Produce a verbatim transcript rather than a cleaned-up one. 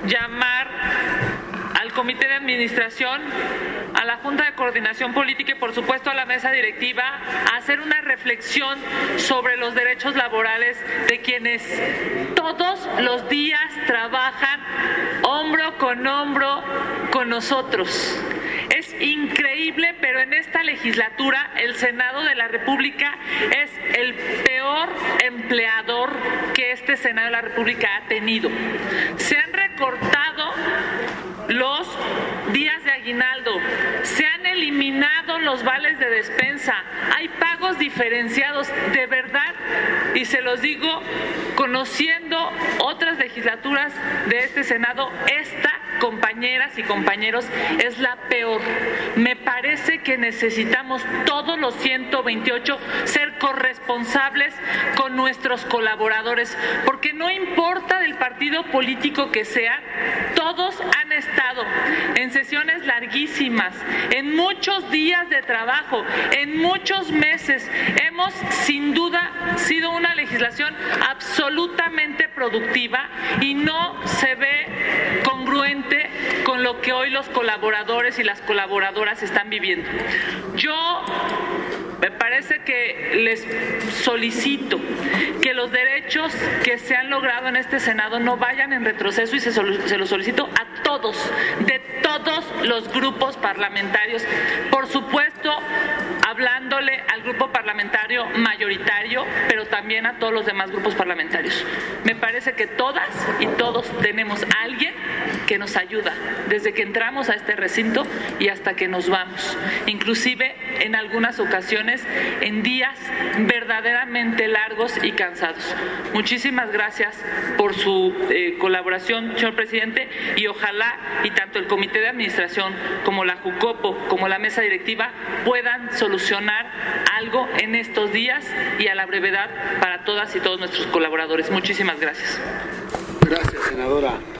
llamar al Comité de Administración, a la Junta de Coordinación Política y, por supuesto, a la mesa directiva a hacer una reflexión sobre los derechos laborales de quienes todos los días trabajan hombro con hombro con nosotros. Es increíble, pero en esta legislatura el Senado de la República es el peor empleador que este Senado de la República ha tenido. Se han recortado los días de aguinaldo, se han eliminado los vales de despensa, hay pagos diferenciados, de verdad, y se los digo, conociendo otras legislaturas de este Senado, esta, compañeras y compañeros, es la peor. Me parece que necesitamos todos los ciento veintiocho ser corresponsables con nuestros colaboradores, porque no importa del partido político que sea, todos han estado en sesiones larguísimas, en muchos días de trabajo, en muchos meses. Hemos sin duda sido una legislación absolutamente productiva y no se ve congruente con lo que hoy los colaboradores y las colaboradoras están viviendo. Yo me parece que les solicito que los derechos que se han logrado en este Senado no vayan en retroceso, y se, se los solicito a todos, de todos los grupos parlamentarios, por supuesto hablándole al grupo parlamentario mayoritario, pero también a todos los demás grupos parlamentarios. Me parece que todas y todos tenemos a alguien que nos ayuda desde que entramos a este recinto y hasta que nos vamos, inclusive en algunas ocasiones en días verdaderamente largos y cansados. Muchísimas gracias por su eh, colaboración, señor presidente, y ojalá y tanto el Comité de Administración como la Jucopo como la mesa directiva puedan solucionar algo en estos días y a la brevedad para todas y todos nuestros colaboradores. Muchísimas gracias. Gracias, senadora.